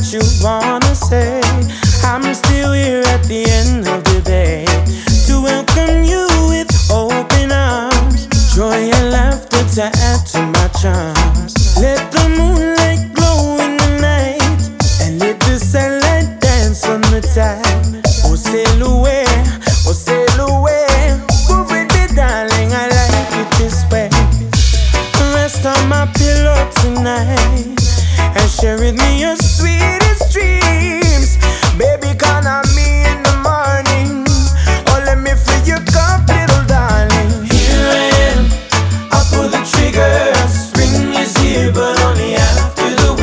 what you wanna say. I'm still here at the end of the day to welcome you with open arms, joy and laughter to add to my charms. Let the moonlight glow in the night and let the sunlight dance on the tide. Oh, sail away, oh, sail away. Move with me, darling, I like it this way. Rest on my pillow tonight and share with me your sweet